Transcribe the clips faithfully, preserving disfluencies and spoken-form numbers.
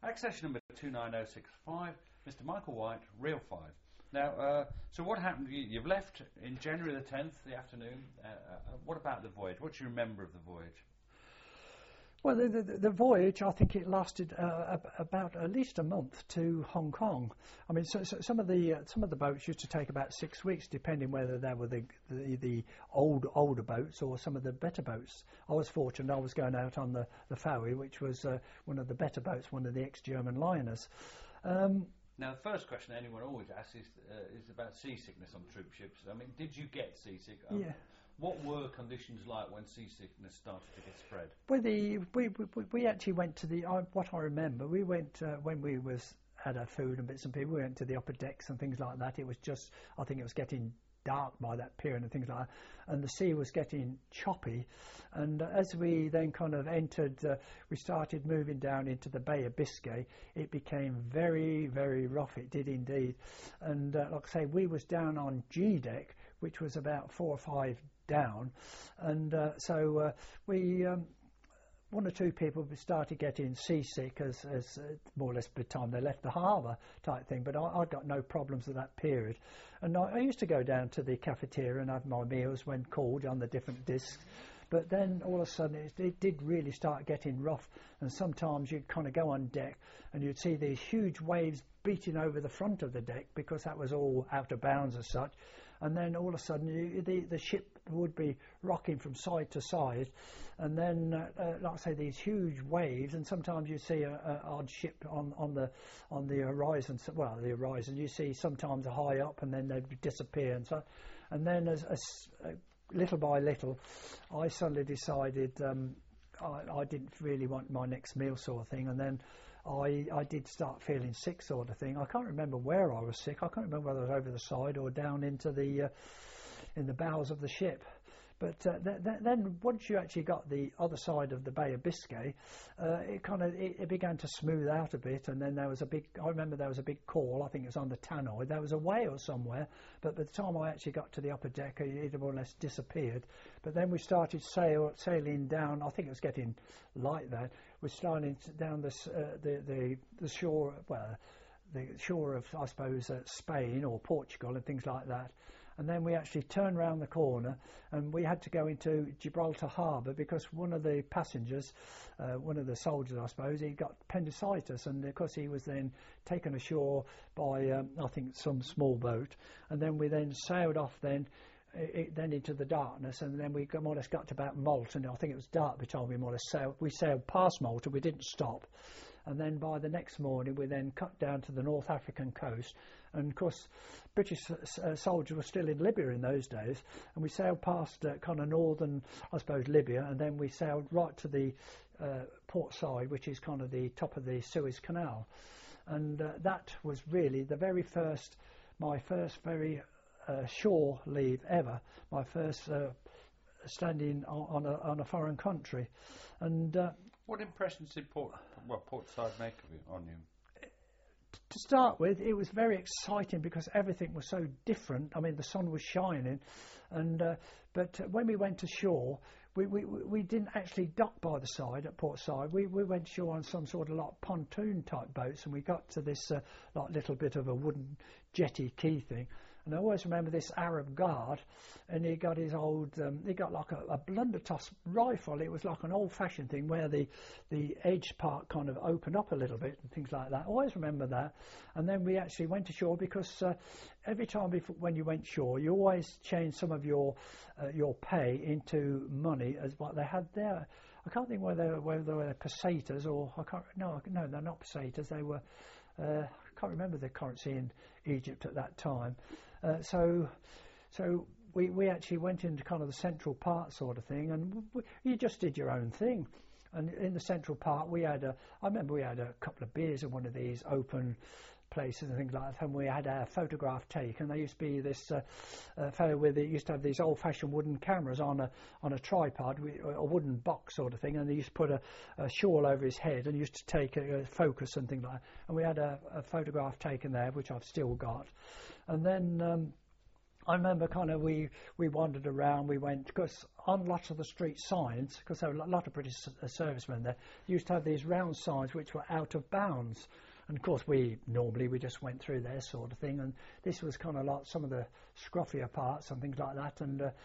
Accession number two nine oh six five, Mister Michael White, Reel five. Now, uh, so what happened? You, you've left in January the tenth, the afternoon. Uh, uh, what about the voyage? What do you remember of the voyage? Well, the, the, the voyage, I think it lasted uh, about at least a month to Hong Kong. I mean, so, so some of the uh, some of the boats used to take about six weeks, depending whether they were the, the the old older boats or some of the better boats. I was fortunate; I was going out on the the Fowey, which was uh, one of the better boats, one of the ex-German liners. Um, Now, the first question anyone always asks is, uh, is about seasickness on troop ships. I mean, did you get seasick? Um, yeah. What were conditions like when seasickness started to get spread? Well, the, we, we we actually went to the, I, what I remember, we went, uh, when we was had our food and bits and pieces, we went to the upper decks and things like that. It was just, I think it was getting dark by that period and things like that, and the sea was getting choppy, and uh, as we then kind of entered, uh, we started moving down into the Bay of Biscay. It became very, very rough, it did indeed, and uh, like I say, we was down on G deck, which was about four or five down, and uh, so uh, we um, one or two people started getting seasick as, as uh, more or less by the time they left the harbour type thing, but I, I got no problems at that period. And I, I used to go down to the cafeteria and have my meals when called on the different discs, but then all of a sudden it, it did really start getting rough, and sometimes you'd kind of go on deck and you'd see these huge waves beating over the front of the deck because that was all out of bounds as such, and then all of a sudden you, the, the ship would be rocking from side to side, and then uh, uh, like I say, these huge waves, and sometimes you see a, a odd ship on, on the on the horizon, well the horizon you see sometimes high up and then they'd disappear, and so and then as, as uh, little by little I suddenly decided um, I, I didn't really want my next meal sort of thing, and then I, I did start feeling sick sort of thing. I can't remember where I was sick. I can't remember whether I was over the side or down into the uh, in the bows of the ship. But uh, th- th- then once you actually got the other side of the Bay of Biscay, uh, it kind of it, it began to smooth out a bit, and then there was a big, I remember there was a big call, I think it was on the tannoy, there was a whale somewhere, but by the time I actually got to the upper deck it had more or less disappeared. But then we started sail, sailing down, I think it was getting light then, we're starting down this, uh, the, the, the shore, well, the shore of, I suppose, uh, Spain or Portugal and things like that. And then we actually turned round the corner and we had to go into Gibraltar Harbour because one of the passengers, uh, one of the soldiers I suppose, he got appendicitis, and of course he was then taken ashore by um, I think some small boat, and then we then sailed off then It, then into the darkness, and then we got, more or less got to about Malta, and I think it was dark by the time we more or less sailed. We sailed past Malta, we didn't stop, and then by the next morning we then cut down to the North African coast, and of course British uh, soldiers were still in Libya in those days, and we sailed past uh, kind of northern, I suppose, Libya, and then we sailed right to the uh, port side, which is kind of the top of the Suez Canal, and uh, that was really the very first, my first very Uh, shore leave ever, my first uh, standing on, on, a, on a foreign country. And uh, what impressions did Port, well, Portside make of you, on you? To start with, it was very exciting because everything was so different. I mean, the sun was shining, and uh, but when we went to shore, we, we we didn't actually dock by the side at Portside. We we went shore on some sort of like pontoon type boats, and we got to this uh, like little bit of a wooden jetty quay thing. And I always remember this Arab guard, and he got his old, um, he got like a, a blundertoss rifle. It was like an old-fashioned thing where the the edge part kind of opened up a little bit and things like that. I always remember that. And then we actually went ashore because uh, every time before, when you went shore, you always changed some of your uh, your pay into money as what they had there. I can't think whether they were, whether they were pesetas or I can't. No, no, they're not pesetas. They were. Uh, I can't remember the currency in Egypt at that time. Uh, so, so we we actually went into kind of the central part sort of thing, and we, you just did your own thing. And in the central part, we had a. I remember we had a couple of beers in one of these open places and things like that, and we had a photograph taken. There used to be this uh, uh, fellow with it used to have these old-fashioned wooden cameras on a on a tripod, a wooden box sort of thing, and they used to put a, a shawl over his head and used to take a, a focus and things like that. And we had a, a photograph taken there, which I've still got. And then. Um, I remember kind of we, we wandered around, we went, because on lots of the street signs, because there were a lot of British uh, servicemen there, used to have these round signs which were out of bounds. And of course we, normally we just went through there sort of thing, and this was kind of like some of the scruffier parts and things like that, and uh,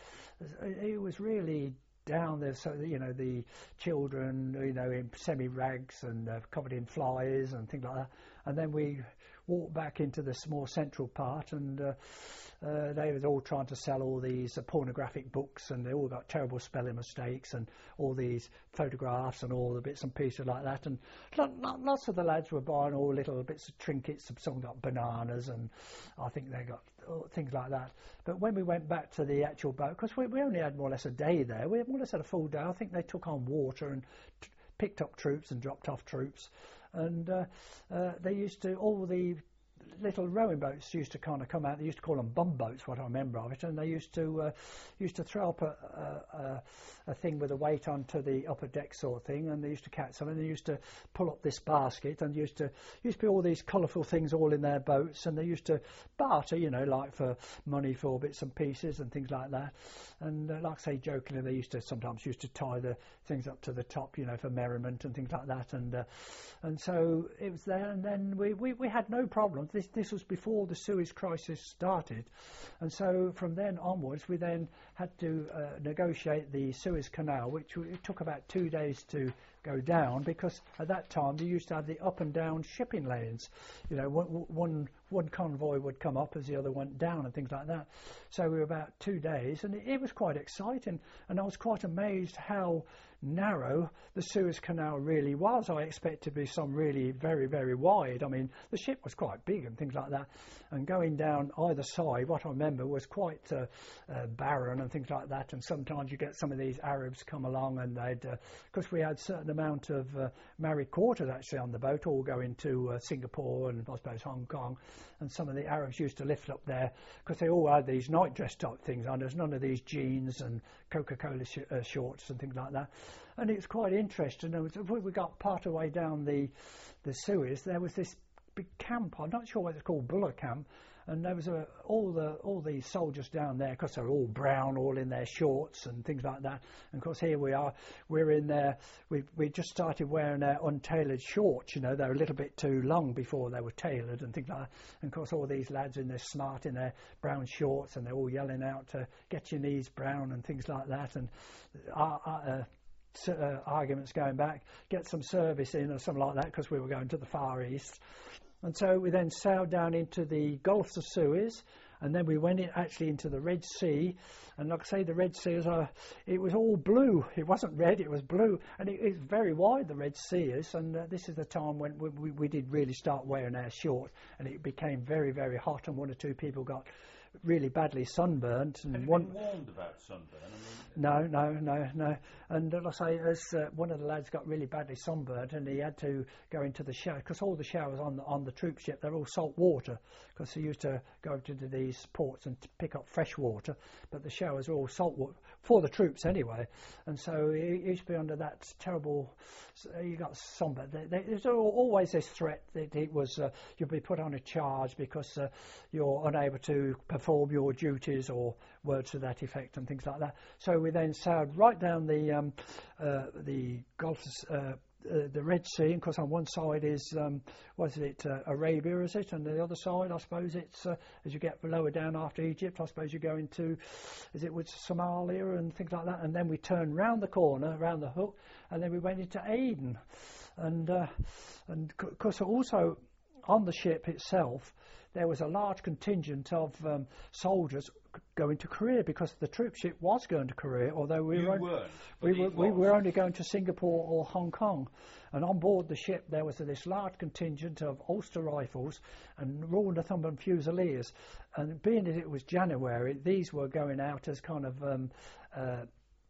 it was really down there, so you know, the children, you know, in semi-rags and uh, covered in flies and things like that. And then we walked back into this more central part, and uh, uh, they was all trying to sell all these uh, pornographic books, and they all got terrible spelling mistakes and all these photographs and all the bits and pieces like that. And lots of the lads were buying all little bits of trinkets. Some got bananas, and I think they got things like that. But when we went back to the actual boat, because we, we only had more or less a day there, we more or less had a full day. I think they took on water and t- picked up troops and dropped off troops. And uh, uh, they used to, all the little rowing boats used to kind of come out. They used to call them bum boats, what I remember of it. And they used to uh, used to throw up a, a, a thing with a weight onto the upper deck sort of thing, and they used to catch some. And they used to pull up this basket, and used to used to be all these colourful things all in their boats, and they used to barter, you know, like for money for bits and pieces and things like that. And uh, like I say, jokingly, they used to sometimes used to tie the things up to the top, you know, for merriment and things like that. And uh, and so it was there, and then we, we, we had no problems. This this was before the Suez crisis started, and so from then onwards, we then had to uh, negotiate the Suez Canal, which w- it took about two days to go down, because at that time they used to have the up and down shipping lanes. You know, one, one one convoy would come up as the other went down and things like that. So we were about two days, and it, it was quite exciting, and I was quite amazed how narrow the Suez Canal really was. I expected to be some really very, very wide. I mean, the ship was quite big and things like that, and going down either side, what I remember was quite uh, uh, barren and things like that. And sometimes you get some of these Arabs come along, and they'd, because uh, we had certain amount of uh, married quarters actually on the boat, all going to uh, Singapore and I suppose Hong Kong, and some of the Arabs used to lift up there, because they all had these night dress type things on. There's none of these jeans and Coca-Cola sh- uh, shorts and things like that. And it was quite interesting. There was, we got part of the way down the the Suez, there was this big camp. I'm not sure what it's called, Buller Camp. And there was a, all the all these soldiers down there, because they're all brown, all in their shorts and things like that. And of course, here we are, we're in there. We we just started wearing our untailored shorts. You know, they were a little bit too long before they were tailored and things like that. And of course, all these lads in their smart in their brown shorts, and they're all yelling out to get your knees brown and things like that. And uh, uh, uh, arguments going back, get some service in or something like that, because we were going to the Far East. And so we then sailed down into the Gulf of Suez, and then we went in, actually into the Red Sea. And like I say, the Red Sea, is a, it was all blue. It wasn't red, it was blue. And it is very wide, the Red Sea is. And uh, this is the time when we, we, we did really start wearing our shorts, and it became very, very hot, and one or two people got really badly sunburnt. And Have you one been warned about sunburn? I mean, no, no, no, no. And uh, like I say, as uh, one of the lads got really badly sunburnt, and he had to go into the shower, because all the showers on the on the troop ship, they're all salt water, because he used to go to these ports and t- pick up fresh water, but the showers are all salt water for the troops anyway. And so he, he used to be under that terrible. Uh, you got sunburnt. There's always this threat that it was uh, you'll be put on a charge because uh, you're unable to perform your duties, or words to that effect and things like that. So we then sailed right down the um, uh, the Gulf, uh, uh, the Red Sea, and of course on one side is um, what is it, uh, Arabia, is it? And the other side, I suppose it's uh, as you get lower down after Egypt, I suppose you go into, is it with Somalia and things like that? And then we turned round the corner, round the hook, and then we went into Aden, and uh, and of course also on the ship itself there was a large contingent of um, soldiers going to Korea, because the troop ship was going to Korea, although we you were weren't, we were we were only going to Singapore or Hong Kong. And on board the ship there was this large contingent of Ulster Rifles and Royal Northumberland Fusiliers, and being that it was January, these were going out as kind of um, uh,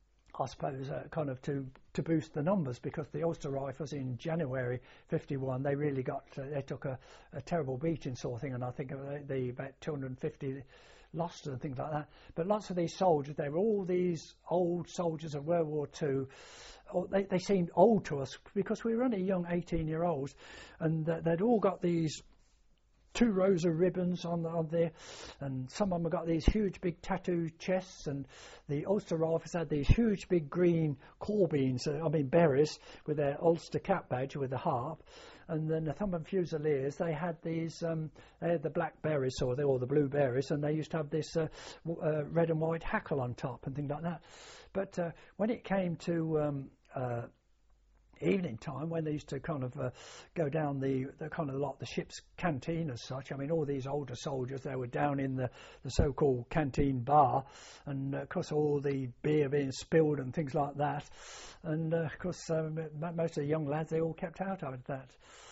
I suppose uh, kind of to to boost the numbers, because the Ulster Rifles in January fifty-one, they really got uh, they took a, a terrible beating sort of thing, and I think the, the about two hundred fifty lost and things like that. But lots of these soldiers, they were all these old soldiers of World War Two. Oh, they, they seemed old to us, because we were only young eighteen year olds, and uh, they'd all got these two rows of ribbons on, the, on there, and some of them got these huge big tattooed chests, and the Ulster Rifles had these huge big green carbines, uh, I mean berries, with their Ulster cap badge with the harp. And then the Northumberland Fusiliers, they had these, um, they had the black berries or the, or the blue berries, and they used to have this uh, w- uh, red and white hackle on top and things like that. But uh, when it came to um, uh, evening time, when they used to kind of uh, go down the, the kind of like the ship's canteen as such, I mean, all these older soldiers, they were down in the, the so-called canteen bar, and uh, of course all the beer being spilled and things like that, and uh, of course um, most of the young lads, they all kept out of that.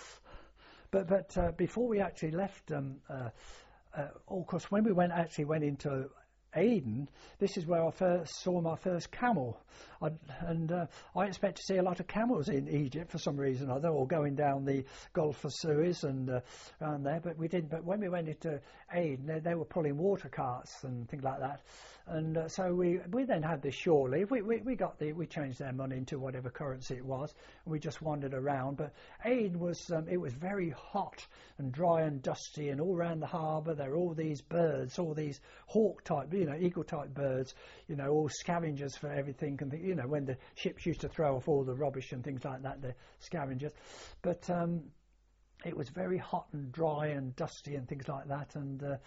But but uh, before we actually left, um, uh, uh, of course, when we went actually went into Aden, this is where I first saw my first camel. I, and uh, I expect to see a lot of camels in Egypt for some reason or other, or going down the Gulf of Suez and uh, around there, but we didn't. But when we went into Aden, they, they were pulling water carts and things like that. And uh, so we we then had this shore leave. We, we we got the we changed their money into whatever currency it was, and we just wandered around. But Aden was um, it was very hot and dry and dusty, and all around the harbour there were all these birds, all these hawk type, you know, eagle type birds, you know, all scavengers for everything. And you know, when the ships used to throw off all the rubbish and things like that, the scavengers. But um, it was very hot and dry and dusty and things like that, and. Uh,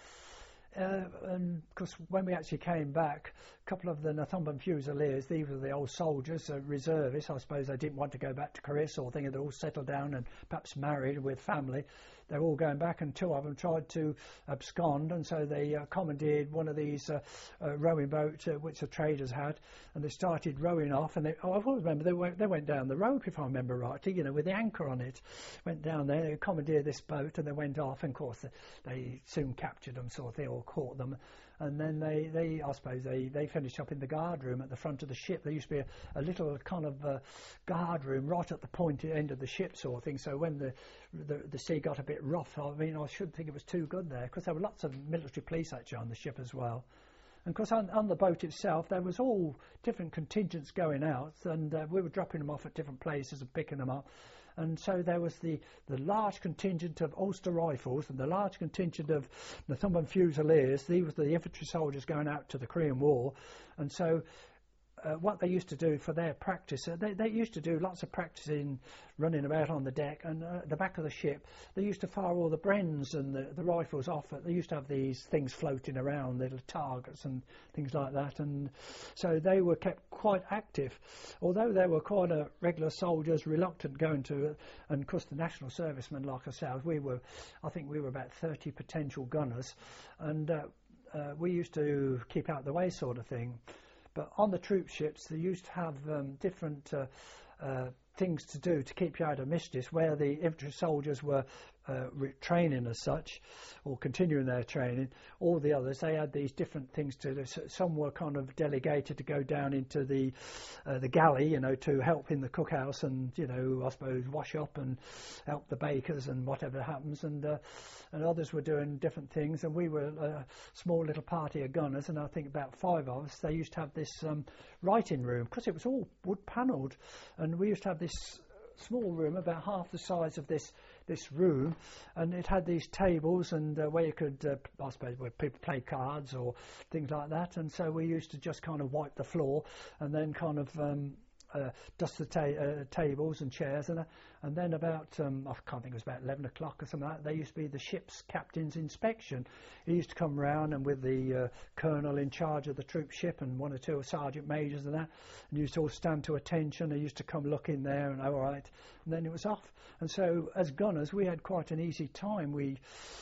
Uh, and because when we actually came back, a couple of the Northumberland Fusiliers, these were the old soldiers, uh, reservists, I suppose they didn't want to go back to Korea, or thinking they'd all settled down and perhaps married with family. They were all going back, and two of them tried to abscond, and so they uh, commandeered one of these uh, uh, rowing boats, uh, which the traders had, and they started rowing off. And they, oh, I always remember they went, they went down the rope, if I remember rightly, you know, with the anchor on it. Went down there, they commandeered this boat, and they went off. And of course, they, they soon captured them, sort of thing, or caught them. And then they, they, I suppose, they, they finished up in the guard room at the front of the ship. There used to be a, a little kind of uh, guard room right at the pointy end of the ship, sort of thing. So when the, the the sea got a bit rough, I mean, I shouldn't think it was too good there, because there were lots of military police actually on the ship as well. And of course, on, on the boat itself, there was all different contingents going out, and uh, we were dropping them off at different places and picking them up. And so there was the, the large contingent of Ulster Rifles and the large contingent of Northumberland Fusiliers. These were the infantry soldiers going out to the Korean War. And so uh, what they used to do for their practice, uh, they, they used to do lots of practicing, running about on the deck, and uh, at the back of the ship, they used to fire all the Brens and the, the rifles off. They used to have these things floating around, little targets and things like that, and so they were kept quite active. Although they were quite a regular soldiers, reluctant going to it, and of course the national servicemen like ourselves, we were, I think we were about thirty potential gunners, and uh, uh, we used to keep out the way sort of thing. But on the troop ships, they used to have um, different uh, uh, things to do to keep you out of mischief, where the infantry soldiers were uh, re- training as such, or continuing their training. All the others, they had these different things to do. So some were kind of delegated to go down into the uh, the galley, you know, to help in the cookhouse and, you know, I suppose wash up and help the bakers and whatever happens. And uh, and others were doing different things. And we were a small little party of gunners, and I think about five of us. They used to have this um, writing room, because it was all wood panelled, and we used to have this small room about half the size of this this room, and it had these tables and uh, where you could uh, I suppose where people play cards or things like that. And so we used to just kind of wipe the floor and then kind of um, uh, dust the ta- uh, tables and chairs, and uh, and then about um, I can't think it was about eleven o'clock or something like that, there used to be the ship's captain's inspection. He used to come round, and with the uh, colonel in charge of the troop ship and one or two sergeant majors and that, and used to all stand to attention. They used to come look in there and all right, and then it was off. And so as gunners, we had quite an easy time. We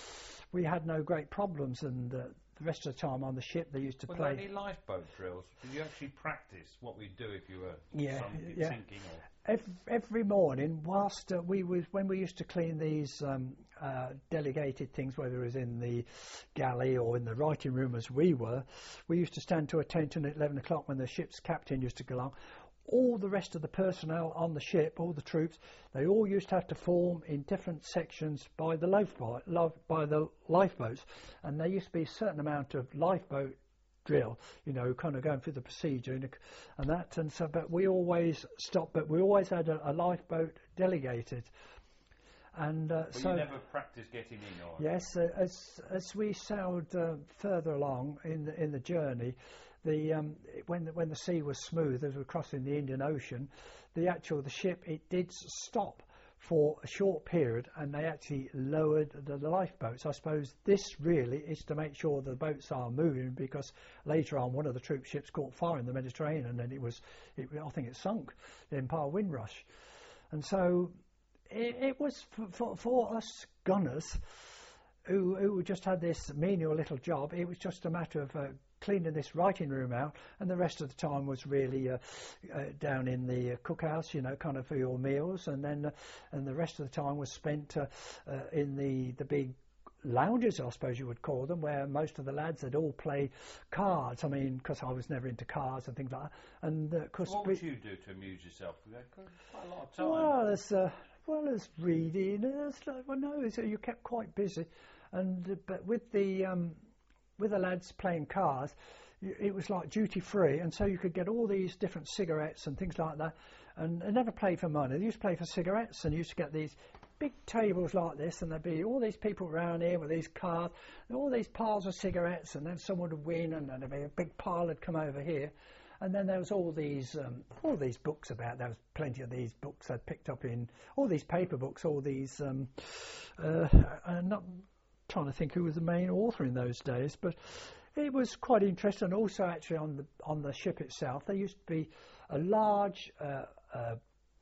we had no great problems, and uh, the rest of the time on the ship they used to were play. Were there any lifeboat drills? Did you actually practice what we'd do if you were yeah, sunk, yeah. sinking? Or? Every, every morning, whilst uh, we was when we used to clean these um, uh, delegated things, whether it was in the galley or in the writing room as we were, we used to stand to attention at eleven o'clock when the ship's captain used to go along. All the rest of the personnel on the ship, all the troops, they all used to have to form in different sections by the lifeboat, by the lifeboats, and there used to be a certain amount of lifeboat drill, you know, kind of going through the procedure and, and that, and so. But we always stopped. But we always had a, a lifeboat delegated. And uh, but so you never practiced getting in, or yes, uh, as as we sailed uh, further along in the in the journey, the um, when the, when the sea was smooth as we were crossing the Indian Ocean, the actual the ship it did stop for a short period, and they actually lowered the, the lifeboats. I suppose this really is to make sure the boats are moving, because later on one of the troop ships caught fire in the Mediterranean, and it was, it, I think it sunk, the Empire Windrush. And so it, it was for, for, for us gunners who, who just had this menial little job. It was just a matter of uh, cleaning this writing room out, and the rest of the time was really uh, uh, down in the uh, cookhouse, you know, kind of for your meals, and then uh, and the rest of the time was spent uh, uh, in the the big lounges, I suppose you would call them, where most of the lads had all play cards. I mean, because I was never into cards and things like that. And uh, cause what would you do to amuse yourself? You had quite a lot of time. Well, there's uh, well, there's reading. There's, well, no, so you kept quite busy, and uh, but with the um, with the lads playing cards, it was like duty free, and so you could get all these different cigarettes and things like that. And I never played for money. They used to play for cigarettes, and you used to get these big tables like this, and there'd be all these people around here with these cards, and all these piles of cigarettes, and then someone would win, and then there'd be a big pile had come over here. And then there was all these um, all these books about. There was plenty of these books I'd picked up in all these paper books, all these. Um, uh, I'm not trying to think who was the main author in those days, but it was quite interesting. Also, actually, on the on the ship itself, there used to be a large uh, uh,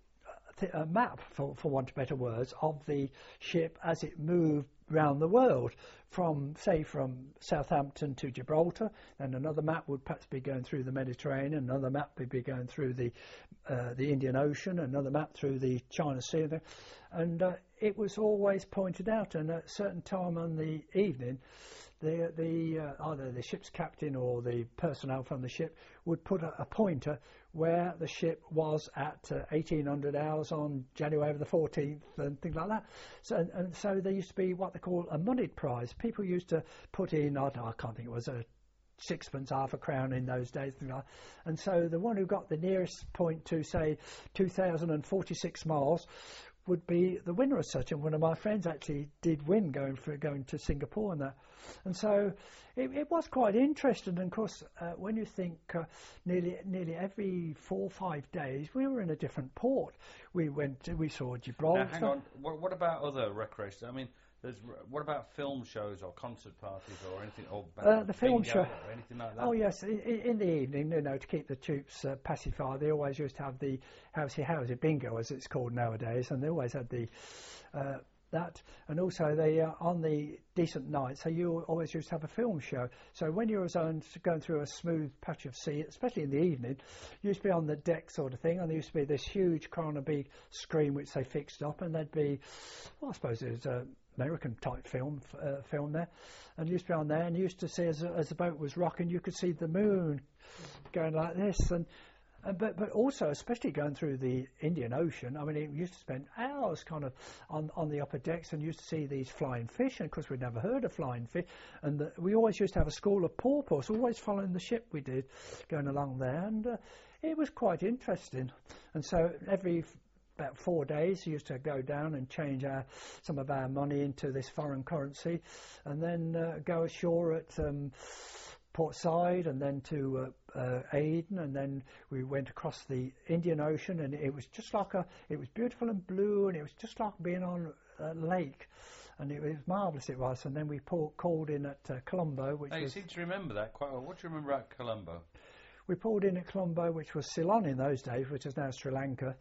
th- a map, for for want of better words, of the ship as it moved around the world, from say from Southampton to Gibraltar. And another map would perhaps be going through the Mediterranean, another map would be going through the uh, the Indian Ocean, another map through the China Sea, and uh, it was always pointed out. And at a certain time on the evening, the the uh, either the ship's captain or the personnel from the ship would put a, a pointer where the ship was at uh, eighteen hundred hours on January the fourteenth and things like that. So and, and so there used to be what they call a moneyed prize. People used to put in, I, don't know, I can't think it was a sixpence, half a crown in those days, things like that. And so the one who got the nearest point to say two thousand forty-six miles would be the winner as such. And one of my friends actually did win going for going to Singapore and that. And so it, it was quite interesting. And of course, uh, when you think uh, nearly nearly every four or five days, we were in a different port. We went, to, we saw Gibraltar. Now, hang on. What, what about other recreations? I mean, there's, what about film shows or concert parties or anything? Or uh, the film bingo show, or anything like that? Oh yes, in, in the evening, you know, to keep the troops uh, pacified, they always used to have the housey housey bingo, as it's called nowadays, and they always had the uh, that, and also they uh, on the decent nights, so you always used to have a film show. So when you were going through a smooth patch of sea, especially in the evening, you used to be on the deck sort of thing, and there used to be this huge kind of big screen which they fixed up, and there'd be, well, I suppose it was a American type film uh, film there, and you used to be on there, and you used to see as, as the boat was rocking, you could see the moon going like this, and uh, but but also especially going through the Indian Ocean. I mean, you used to spend hours kind of on on the upper decks, and used to see these flying fish, and of course we'd never heard of flying fish, and the, we always used to have a school of porpoise, always following the ship we did, going along there, and uh, it was quite interesting. And so every about four days, we used to go down and change our, some of our money into this foreign currency, and then uh, go ashore at um, Port Said, and then to uh, uh, Aden, and then we went across the Indian Ocean, and it was just like a, it was beautiful and blue, and it was just like being on a lake, and it was marvellous it was. And then we pulled, called in at uh, Colombo, which now, you was, seem to remember that quite well. What do you remember about Colombo? We pulled in at Colombo, which was Ceylon in those days, which is now Sri Lanka.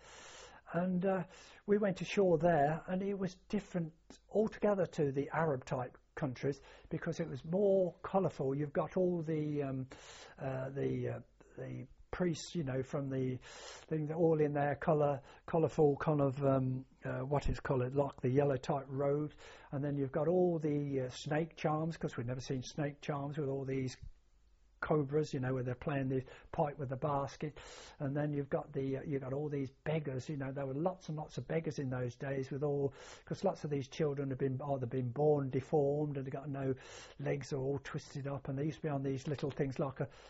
And uh, we went ashore there, and it was different altogether to the Arab-type countries, because it was more colourful. You've got all the um, uh, the uh, the priests, you know, from the things all in their colour, colourful kind of um, uh, what is called like the yellow type robes, and then you've got all the uh, snake charms, because we'd never seen snake charms with all these cobras, you know, where they're playing the pipe with the basket, and then you've got the uh, you've got all these beggars. You know, there were lots and lots of beggars in those days, with all, because lots of these children have been either been born deformed and they've got no legs, or all twisted up, and they used to be on these little things like a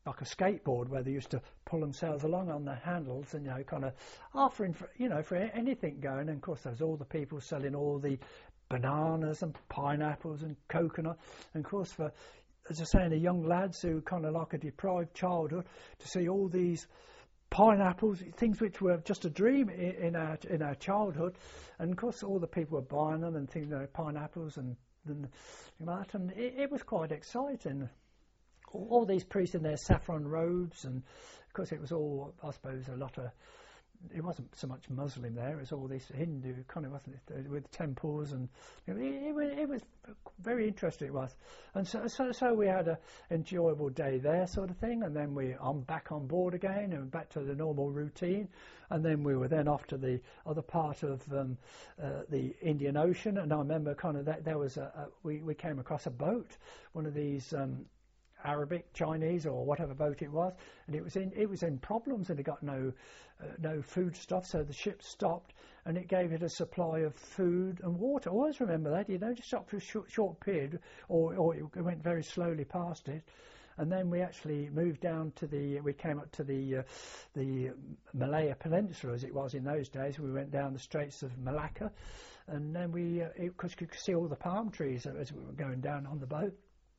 like a skateboard where they used to pull themselves along on the handles and, you know, kind of offering for, you know, for anything going. And of course, there's all the people selling all the bananas and pineapples and coconut. And of course, for, as I say, the young lads who kind of like a deprived childhood, to see all these pineapples, things which were just a dream in, in our in our childhood, and of course all the people were buying them and things, you know, pineapples and, and that, and it, it was quite exciting. All, all these priests in their saffron robes, and of course it was all, I suppose, a lot of. It wasn't so much Muslim there; it was all this Hindu kind of, wasn't it, with temples, and you know, it, it, was, it was very interesting. It was, and so so so we had a enjoyable day there, sort of thing, and then we I'm back on board again and back to the normal routine, and then we were then off to the other part of um, uh, the Indian Ocean, and I remember kind of that there was a, a we we came across a boat, one of these. Um, Arabic, Chinese, or whatever boat it was, and it was in it was in problems, and it got no uh, no food stuff, so the ship stopped, and it gave it a supply of food and water. I always remember that, you know, just stopped for a short, short period, or, or it went very slowly past it, and then we actually moved down to the. We came up to the uh, the Malaya Peninsula, as it was in those days. We went down the Straits of Malacca, and then we because uh, you could see all the palm trees as we were going down on the boat.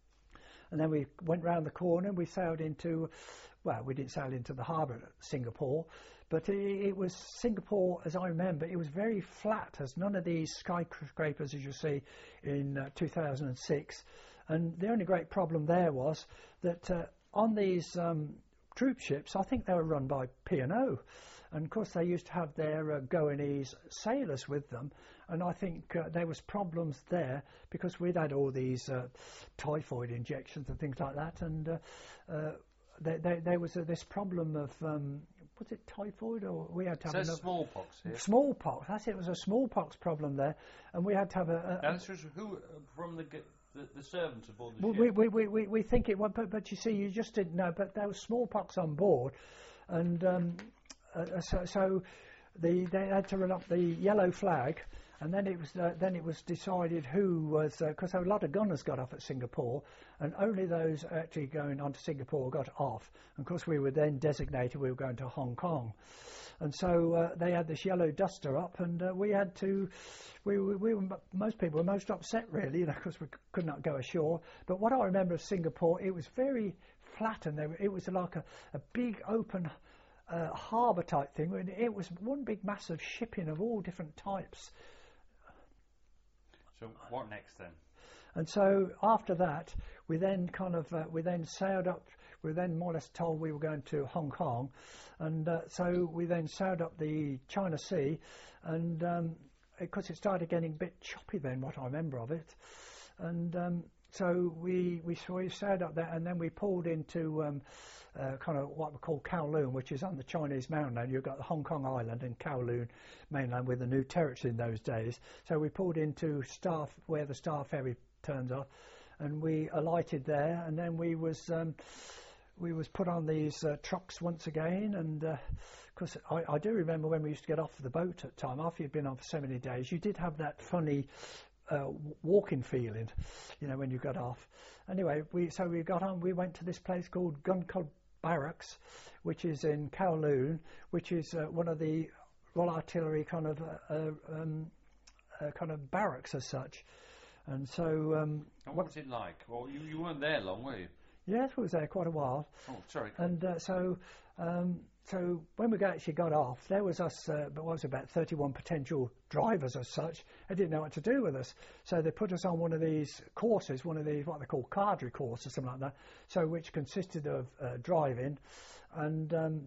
And then we went round the corner and we sailed into, well, we didn't sail into the harbour at Singapore, but it, it was Singapore, as I remember, it was very flat, as none of these skyscrapers as you see in uh, two thousand six. And the only great problem there was that uh, on these um, troop ships, I think they were run by P and O. And of course they used to have their uh, Goanese sailors with them, and I think uh, there was problems there because we'd had all these uh, typhoid injections and things like that, and uh, uh, there, there, there was uh, this problem of um, was it typhoid, or we had to have it says another, smallpox here. Smallpox. That's it. It was a smallpox problem there, and we had to have a. a now this was who uh, from the, the the servants aboard the we, ship. We we we we think it was, but but you see, you just didn't know. But there was smallpox on board, and. Um, Uh, so, so the, they had to run up the yellow flag, and then it was uh, then it was decided who was because uh, a lot of gunners got off at Singapore, and only those actually going on to Singapore got off. And of course, we were then designated we were going to Hong Kong, and so uh, they had this yellow duster up, and uh, we had to. We, we, we were most people were most upset really, you know, because we could not go ashore. But what I remember of Singapore, it was very flat, and there, it was like a, a big open. Uh, harbour type thing, and it was one big massive shipping of all different types. So what next then? And so after that, we then kind of uh, we then sailed up. We were then more or less told we were going to Hong Kong, and uh, so we then sailed up the China Sea, and um, because it started getting a bit choppy then, what I remember of it, and um, so we we, we sailed up there, and then we pulled into. Um, Uh, kind of what we call Kowloon, which is on the Chinese mainland. You've got the Hong Kong Island and Kowloon mainland with the new territory in those days. So we pulled into Star, where the Star Ferry turns off, and we alighted there, and then we was um, we was put on these uh, trucks once again, and because uh, I, I do remember when we used to get off the boat at time, after you'd been on for so many days, you did have that funny uh, walking feeling, you know, when you got off. Anyway, we so we got on, we went to this place called Gun Club Barracks, which is in Kowloon, which is uh, one of the Royal Artillery kind of uh, uh, um, uh, kind of barracks as such. And so, um, and what was it like? Well, you, you weren't there long, were you? Yes, we was there quite a while. Oh, sorry. And uh, so, um, so when we actually got off, there was us. Uh, but was about thirty-one potential drivers as such. They didn't know what to do with us, so they put us on one of these courses, one of these what they call cadre courses, something like that. So which consisted of uh, driving, and um,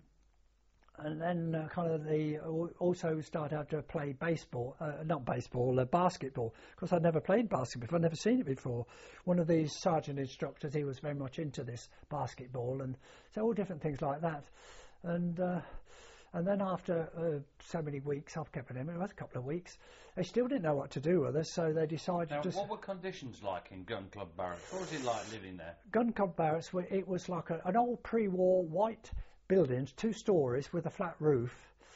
and then uh, kind of the also started out to play baseball, uh, not baseball, uh, basketball. Because I'd never played basketball before, I'd never seen it before. One of these sergeant instructors, he was very much into this basketball, and so all different things like that. And uh, and then after uh, so many weeks, I've kept with him, it was a couple of weeks, they still didn't know what to do with us, so they decided now, to... what were conditions like in Gun Club Barracks? What was it like living there? Gun Club Barracks, it was like a, an old pre-war white buildings, two stories with a flat roof,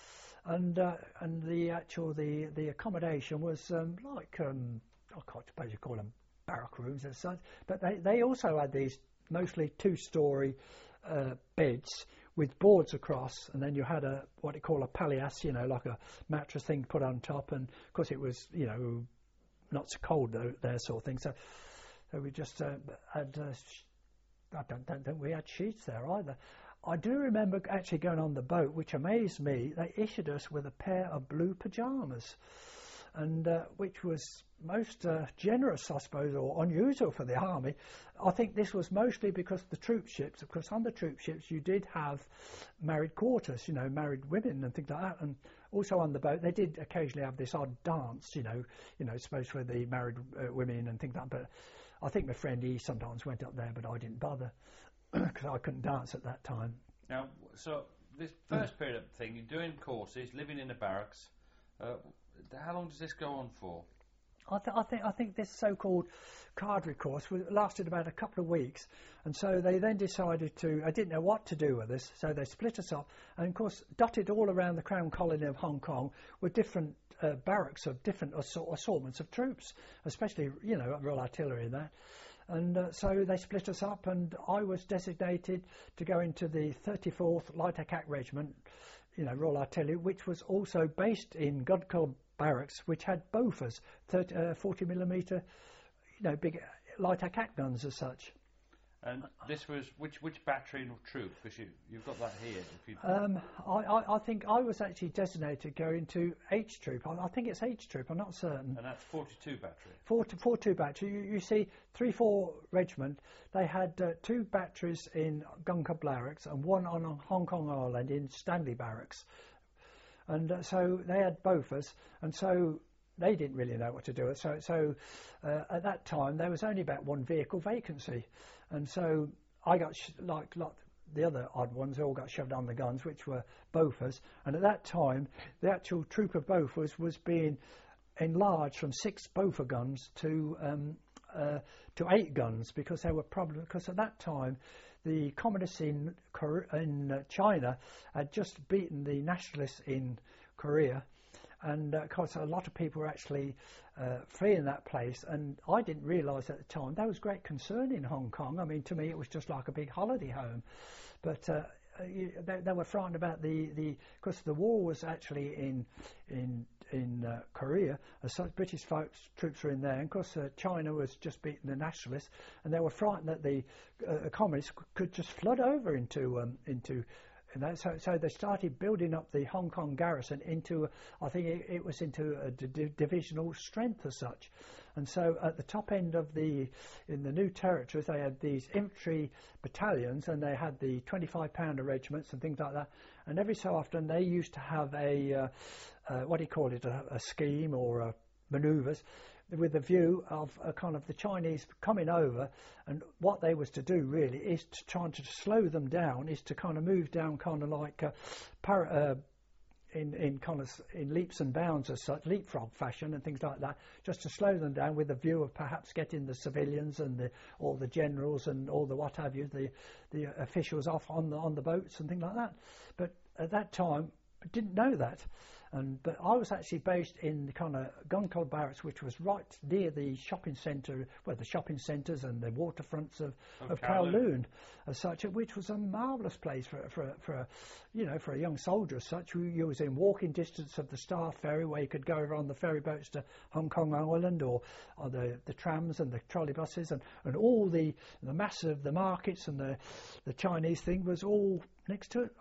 and uh, and the actual, the, the accommodation was um, like, um, I can't suppose you call them barrack rooms as such, but they, they also had these mostly two-story uh, beds with boards across, and then you had a what you call a palliasse, you know, like a mattress thing put on top, and of course it was, you know, not so cold though, there sort of thing. So, so we just uh, had. Uh, sh- I don't, don't think we had sheets there either. I do remember actually going on the boat, which amazed me. They issued us with a pair of blue pyjamas, and uh, which was most uh, generous, I suppose, or unusual for the army. I think this was mostly because the troop ships, of course, on the troop ships you did have married quarters, you know, married women and things like that, and also on the boat they did occasionally have this odd dance, you know, you know, supposed for the married uh, women and things like that. But I think my friend he sometimes went up there, but I didn't bother because I couldn't dance at that time. Now, so this first period of thing, you're doing courses, living in the barracks. Uh, how long does this go on for? I, th- I think I think this so-called cadre course was, lasted about a couple of weeks, and so they then decided to. I didn't know what to do with this, so they split us up, and of course, dotted all around the Crown Colony of Hong Kong were different uh, barracks of different assort- assortments of troops, especially you know Royal Artillery and that. And uh, so they split us up, and I was designated to go into the thirty-fourth Light Attack Regiment, you know, Royal Artillery, which was also based in Godcoe Barracks, which had Bofors, thirty, uh, forty millimeter, you know, big light attack guns as such. And this was which which battery of troop? Because you you've got that here. If you um, I, I I think I was actually designated going to H Troop. I, I think it's H Troop. I'm not certain. And that's forty-two battery. Four to four two battery. You, you see, three four regiment. They had uh, two batteries in Guncoe Barracks and one on Hong Kong Island in Stanley Barracks. And uh, so they had Bofors, and so they didn't really know what to do. So, so uh, at that time there was only about one vehicle vacancy, and so I got sh- like like the other odd ones all got shoved on the guns, which were Bofors. And at that time, the actual troop of Bofors was being enlarged from six Bofors guns to um, uh, to eight guns because there were problems. Because at that time, the communists in Korea, in uh, China had just beaten the nationalists in Korea, and of uh, course a lot of people were actually uh, fleeing that place. And I didn't realise at the time there was great concern in Hong Kong. I mean, to me it was just like a big holiday home, but uh, they, they were frightened about the the because the war was actually in in in uh, Korea, as such British folks, troops were in there, and of course uh, China was just beating the nationalists, and they were frightened that the uh, communists c- could just flood over into um, into and that, so, so they started building up the Hong Kong garrison into, I think it, it was into a d- d- divisional strength as such. And so at the top end of the, in the new territories, they had these infantry battalions, and they had the twenty-five pounder regiments and things like that. And every so often they used to have a, uh, uh, what do you call it, a, a scheme or uh, manoeuvres, with the view of uh, kind of the Chinese coming over, and what they was to do really is to try to slow them down, is to kind of move down kind of like uh, par- uh, in in kind of in leaps and bounds as such, leapfrog fashion and things like that, just to slow them down with the view of perhaps getting the civilians and the all the generals and all the what have you, the the officials off on the on the boats and things like that. But at that time, I didn't know that. And but I was actually based in the kind of Guncoe Barracks, which was right near the shopping centre, well, the shopping centres and the waterfronts of, of, of Kowloon, Kowloon, as such, which was a marvellous place for for for a, you know for a young soldier as such. You, you was in walking distance of the Star Ferry, where you could go over on the ferry boats to Hong Kong Island, or, or the the trams and the trolley buses, and, and all the the massive the markets and the the Chinese thing was all next to it.